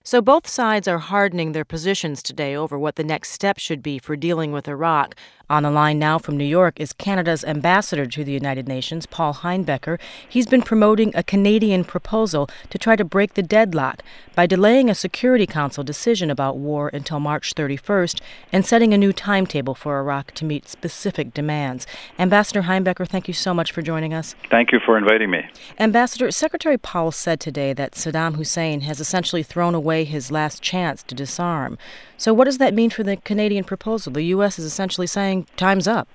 So both sides are hardening their positions today over what the next step should be for dealing with Iraq. On the line now from New York is Canada's ambassador to the United Nations, Paul Heinbecker. He's been promoting a Canadian proposal to try to break the deadlock by delaying a Security Council decision about war until March 31st and setting a new timetable for Iraq to meet specific demands. Ambassador Heinbecker, thank you so much for joining us. Thank you for inviting me. Ambassador, Secretary Powell said today that Saddam Hussein has essentially thrown away his last chance to disarm. So what does that mean for the Canadian proposal? The U.S. is essentially saying, time's up.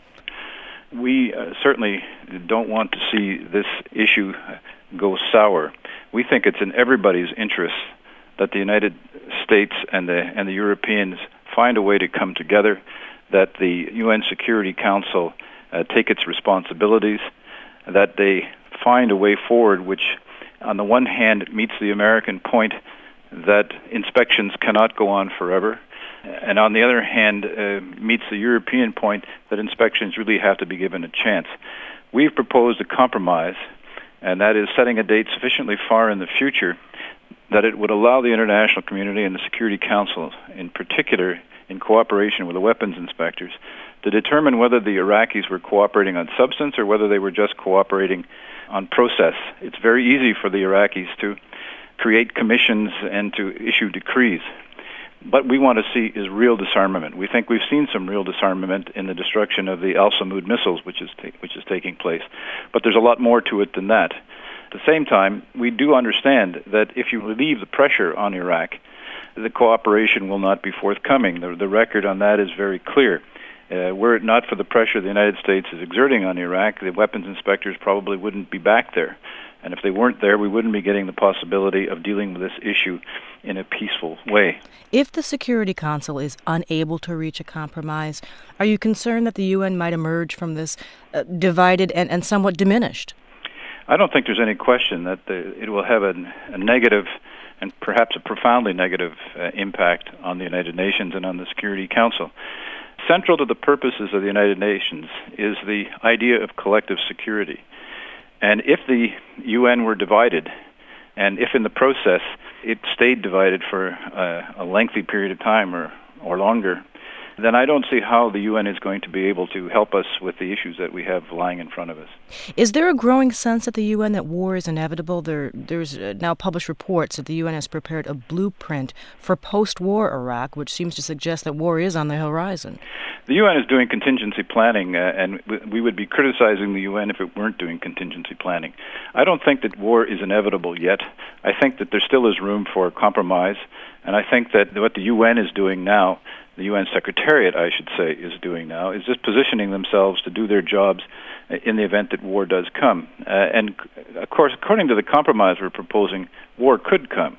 We certainly don't want to see this issue go sour. We think it's in everybody's interest that the United States and the Europeans find a way to come together, that the UN Security Council take its responsibilities, that they find a way forward which, on the one hand, meets the American point that inspections cannot go on forever, and on the other hand, meets the European point that inspections really have to be given a chance. We've proposed a compromise, and that is setting a date sufficiently far in the future that it would allow the international community and the Security Council, in particular, in cooperation with the weapons inspectors, to determine whether the Iraqis were cooperating on substance or whether they were just cooperating on process. It's very easy for the Iraqis to create commissions and to issue decrees. What we want to see is real disarmament. We think we've seen some real disarmament in the destruction of the Al-Samud missiles, which is taking place. But there's a lot more to it than that. At the same time, we do understand that if you relieve the pressure on Iraq, the cooperation will not be forthcoming. The record on that is very clear. Were it not for the pressure the United States is exerting on Iraq, the weapons inspectors probably wouldn't be back there. And if they weren't there, we wouldn't be getting the possibility of dealing with this issue in a peaceful way. If the Security Council is unable to reach a compromise, are you concerned that the UN might emerge from this divided and somewhat diminished? I don't think there's any question that it will have a negative and perhaps a profoundly negative impact on the United Nations and on the Security Council. Central to the purposes of the United Nations is the idea of collective security. And if the UN were divided, and if in the process it stayed divided for a lengthy period of time or longer, then I don't see how the UN is going to be able to help us with the issues that we have lying in front of us. Is there a growing sense at the UN that war is inevitable? There's now published reports that the UN has prepared a blueprint for post-war Iraq, which seems to suggest that war is on the horizon. The UN is doing contingency planning, and we would be criticizing the UN if it weren't doing contingency planning. I don't think that war is inevitable yet. I think that there still is room for compromise, and I think that what the UN is doing now, the UN Secretariat, I should say, is doing now, is just positioning themselves to do their jobs in the event that war does come. And, of course, according to the compromise we're proposing, war could come,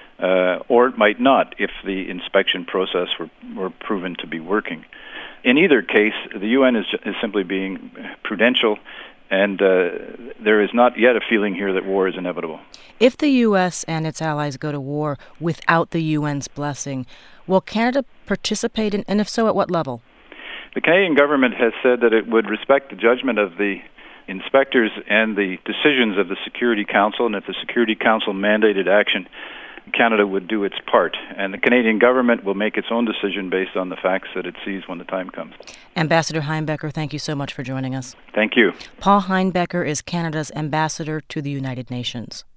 or it might not if the inspection process were proven to be working. In either case, the UN is simply being prudential, and there is not yet a feeling here that war is inevitable. If the U.S. and its allies go to war without the UN's blessing, will Canada participate, and if so, at what level? The Canadian government has said that it would respect the judgment of the inspectors and the decisions of the Security Council, and if the Security Council mandated action, Canada would do its part. And the Canadian government will make its own decision based on the facts that it sees when the time comes. Ambassador Heinbecker, thank you so much for joining us. Thank you. Paul Heinbecker is Canada's ambassador to the United Nations.